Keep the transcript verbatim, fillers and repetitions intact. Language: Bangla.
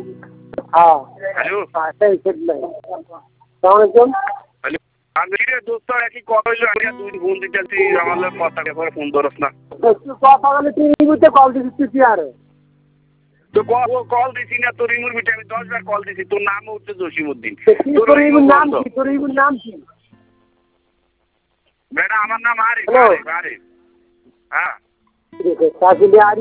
হ্যাঁ হ্যালো সেই সেটাই সালাম আলাইকুম আমি রে দোস্ত একই কথা হইলো আমি দুই ফোন দিতেছি আমার লোক কথা করে ফোন ধরস না কথা বলে তুই রিমুতে কল দিছিস তুই আরে তো কল দিছি না তোর রিমুর ভিতরে আমি দশ বার কল দিছি তোর নাম হচ্ছে জসিমউদ্দিন তোর রিমুর নাম কি তোর রিমুর নাম কি বেটা আমার নাম আরিফ আরিফ আরিফ হ্যাঁ তাহলে